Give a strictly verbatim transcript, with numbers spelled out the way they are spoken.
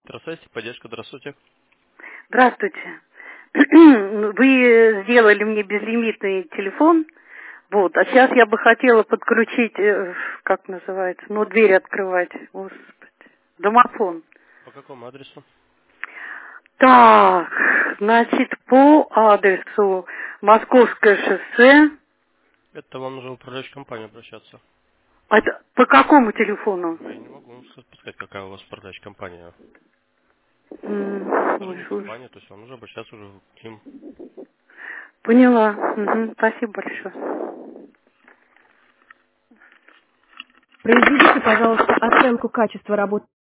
Здравствуйте, поддержка, здравствуйте. Здравствуйте. Вы сделали мне безлимитный телефон, вот, а сейчас я бы хотела подключить, э, как называется, ну, дверь открывать, господи, домофон. По какому адресу? Так, значит, по адресу Московское шоссе. Это вам нужно в управляющую компанию обращаться. Это по какому телефону? Я не могу вам сказать, какая у вас управляющая компания. М, Тоже ой, не ужас. компания, то есть вам нужно обращаться уже к ним. Поняла. Мгм, спасибо большое. Произведите, пожалуйста, оценку качества работы.